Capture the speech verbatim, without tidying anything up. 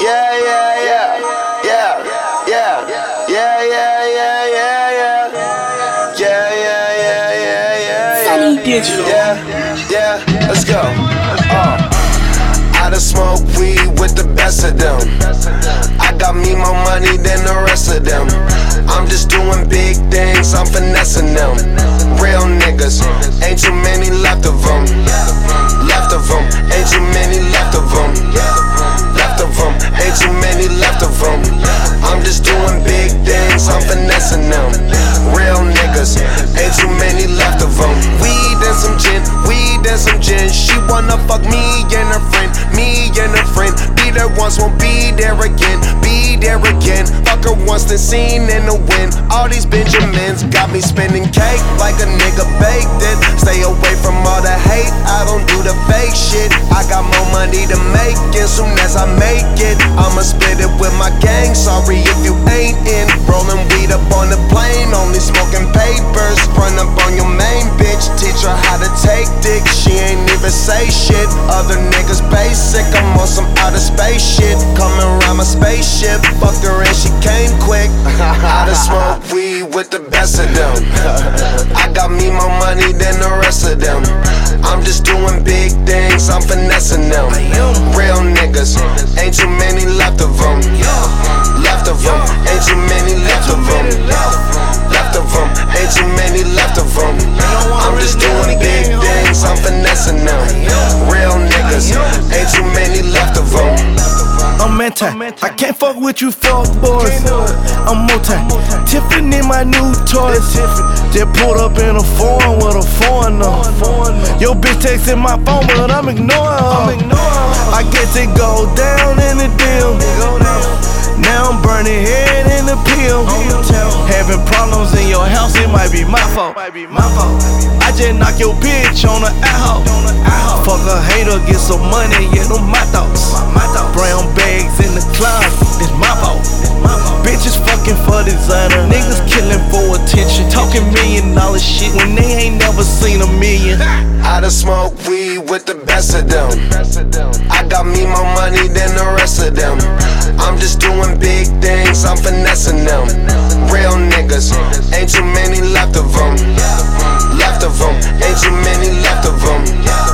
Yeah, yeah, yeah, yeah, yeah, yeah, yeah, yeah, yeah, yeah, yeah, yeah, yeah, yeah, yeah. Sunny Digital. Yeah, yeah, let's go. Uh, I done smoke weed with the best of them. I got me more money than the rest of them. I'm just doing big things, I'm finessing them. Real niggas, ain't too many left of them. Left of them, ain't too many left of them. Left of them, ain't too many left of them. I'm just doing big things, I'm finessing them. Real niggas, ain't too many left of them. Weed and some gin, weed and some gin. She wanna fuck me and her friend, me and her friend. Be there once, won't be there again, be there again. Fuck her once, then seen in the wind. All these Benjamins got me spending cake like a nigga baked it. Stay away from all the hate, I don't do the fake shit. I got more money to make, and soon as I make it, I'ma split it with my gang. Sorry if you ain't in. Rolling weed up on the plane, only smoking papers. Run up on your main bitch, teach her how to take dick. She ain't even say shit. Other niggas basic, I'm on some outer space shit. Coming around my spaceship, fucked her and she came quick. I done smoke weed with the best of them. I got me more money than the rest of them. I'm just doing big things, I'm finessing them. Real niggas, ain't too many left of them. Left of them, ain't too many left of them. Left of them, ain't too many left of them. I'm just doing big things, I'm finessing them. Real niggas, ain't too many left of them. I'm anti, I can't fuck with you fuck boys. I'm multi, Tiffany my new toys. Just pulled up in a foreign with a foreigner. Yo bitch texting my phone but I'm ignoring her. I guess it go down in the deal. Now I'm burning head in the pill. Having problems in your house, it might be my fault. I just knock your bitch on the out. Fuck a hater, get some money, yeah, them my thoughts. Brown bags in the closet, it's my fault. Bitches fucking for designer, niggas killing for attention. Talking million dollar shit when they ain't never seen a million. I done smoke weed with the best of them. I got me more money than the rest of them. I'm just doing big things, I'm finessing them. Real niggas, ain't too many left of them. Left of them, ain't too many left of them.